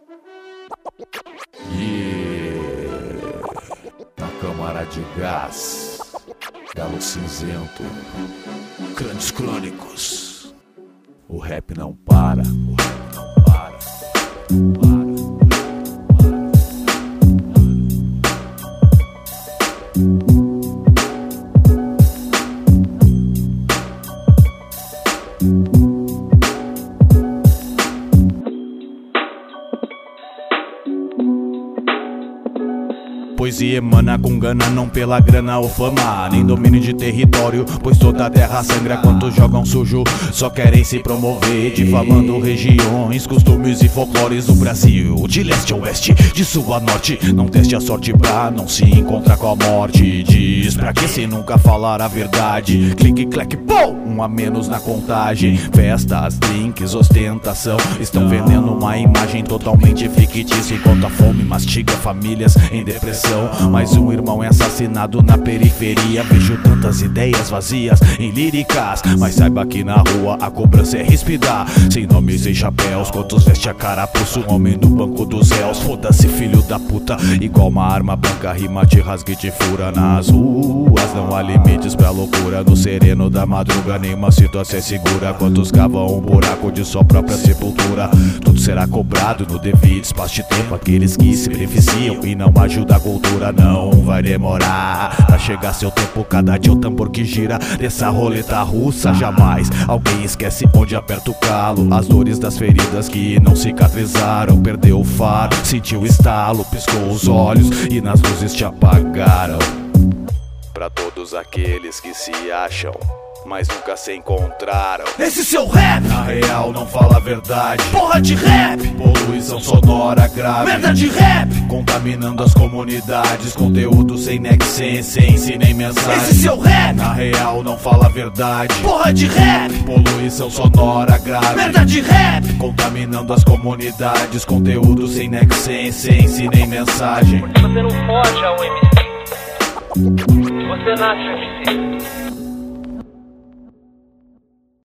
Na câmara de gás, Galo Cinzento, Crânios Crônicos. O rap não para, o rap não para, não para. Poesia emana com gana, não pela grana ou fama, nem domínio de território, pois toda a terra sangra. Quantos jogam sujo, só querem se promover, difamando regiões, costumes e folclores do Brasil. De leste a oeste, de sul a norte, não teste a sorte pra não se encontrar com a morte. Diz pra que se nunca falar a verdade? Clique, clack, pô! Um a menos na contagem. Festas, drinks, ostentação, estão vendendo uma imagem totalmente fictícia, enquanto a fome mastiga famílias em depressão. Mais um irmão é assassinado na periferia. Vejo tantas ideias vazias em líricas, mas saiba que na rua a cobrança é ríspida. Sem nomes, sem chapéus, quantos veste a carapuça, um homem no banco dos réus. Foda-se, filho da puta, igual uma arma branca, rima te rasga e te fura. Nas ruas não há limites pra loucura, no sereno da madruga nenhuma situação é segura. Quantos cavam um buraco de sua própria sepultura. Tudo será cobrado no devido espaço de tempo. Aqueles que se beneficiam e não ajudam a cultura. Não vai demorar pra chegar seu tempo, cada dia o tambor que gira dessa roleta russa. Jamais alguém esquece onde aperta o calo, as dores das feridas que não cicatrizaram. Perdeu o faro, sentiu o estalo, piscou os olhos e nas luzes te apagaram. Pra todos aqueles que se acham, mas nunca se encontraram. Esse seu rap, na real, não fala a verdade. Porra de rap, poluição sonora grave. Merda de rap, contaminando as comunidades. Conteúdo sem nexência, ensina nem mensagem. Esse seu rap, na real, não fala a verdade. Porra de rap, poluição sonora grave. Merda de rap, contaminando as comunidades. Conteúdo sem nexência, ensina nem mensagem. Porque você não pode ao MC. Você nasce MC.